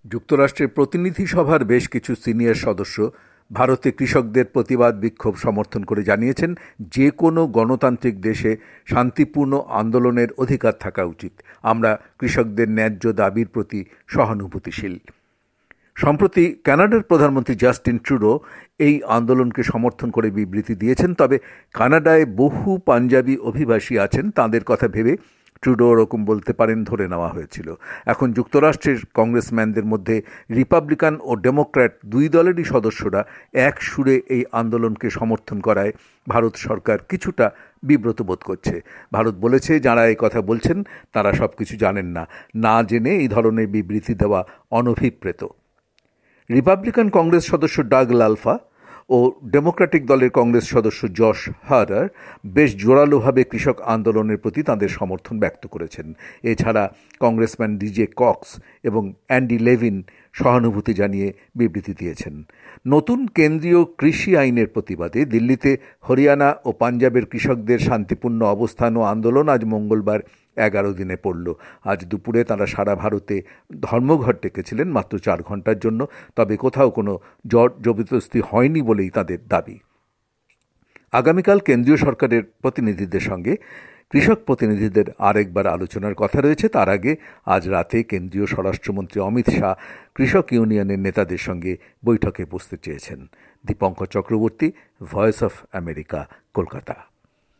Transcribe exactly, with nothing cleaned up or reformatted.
যুক্তরাষ্ট্রের প্রতিনিধি সভার বেশ কিছু সিনিয়র সদস্য ভারতে কৃষকদের প্রতিবাদ বিক্ষোভ সমর্থন করে জানিয়েছেন, যে কোনো গণতান্ত্রিক দেশে শান্তিপূর্ণ আন্দোলনের অধিকার থাকা উচিত। আমরা কৃষকদের ন্যায্য দাবির প্রতি সহানুভূতিশীল। সম্প্রতি কানাডার প্রধানমন্ত্রী জাস্টিন ট্রুডো এই আন্দোলনকে সমর্থন করে বিবৃতি দিয়েছেন। তবে কানাডায় বহু পাঞ্জাবি অভিবাসী আছেন, তাদের কথা ভেবে ট্রুডো ওরকম বলতে পারেন ধরে নেওয়া হয়েছিল। এখন যুক্তরাষ্ট্রের কংগ্রেসম্যানদের মধ্যে রিপাবলিকান ও ডেমোক্র্যাট দুই দলেরই সদস্যরা এক সুরে এই আন্দোলনকে সমর্থন করায় ভারত সরকার কিছুটা বিব্রত বোধ করছে। ভারত বলেছে, যারা এই কথা বলছেন তারা সব কিছু জানেন না, না জেনে এই ধরনের বিবৃতি দেওয়া অনভিপ্রেত। রিপাবলিকান কংগ্রেস সদস্য ডাগ লালফা ও ডেমোক্রেটিক দলের কংগ্রেস সদস্য জশ হার্ডার বেশ জোরালোভাবে কৃষক আন্দোলনের প্রতি তাদের সমর্থন ব্যক্ত করেছেন। এছাড়া কংগ্রেসম্যান ডিজে কক্স এবং অ্যান্ডি লেভিন সহানুভূতি জানিয়ে বিবৃতি দিয়েছেন। নতুন কেন্দ্রীয় কৃষি আইনের প্রতিবাদে দিল্লিতে হরিয়ানা ও পাঞ্জাবের কৃষকদের শান্তিপূর্ণ অবস্থান ও আন্দোলন আজ মঙ্গলবার এগারো দিনে পড়ল। আজ দুপুরে তাঁরা সারা ভারতে ধর্মঘট ডেকেছিলেন মাত্র চার ঘন্টার জন্য। তবে কোথাও কোনো জট জবরদস্তি হয়নি বলেই তাদের দাবি। আগামীকাল কেন্দ্রীয় সরকারের প্রতিনিধিদের সঙ্গে কৃষক প্রতিনিধিদের আরেকবার আলোচনার কথা রয়েছে। তার আগে আজ রাতে কেন্দ্রীয় স্বরাষ্ট্রমন্ত্রী অমিত শাহ কৃষক ইউনিয়নের নেতাদের সঙ্গে বৈঠকে বসতে চেয়েছেন। Dipankar Chakraborty, voice of America, Kolkata.